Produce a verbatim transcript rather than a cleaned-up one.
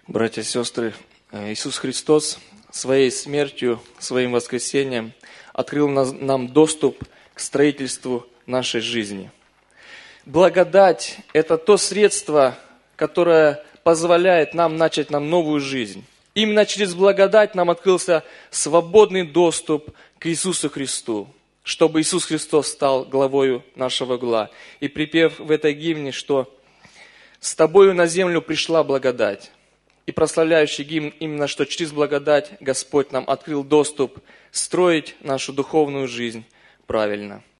Братья и сестры, Иисус Христос своей смертью, своим воскресением открыл нам доступ к строительству нашей жизни. Благодать – это то средство, которое позволяет нам начать нам новую жизнь. Именно через благодать нам открылся свободный доступ к Иисусу Христу, чтобы Иисус Христос стал главою нашего угла. И припев в этой гимне, что «С тобою на землю пришла благодать». И прославляющий гимн именно, что через благодать Господь нам открыл доступ строить нашу духовную жизнь правильно.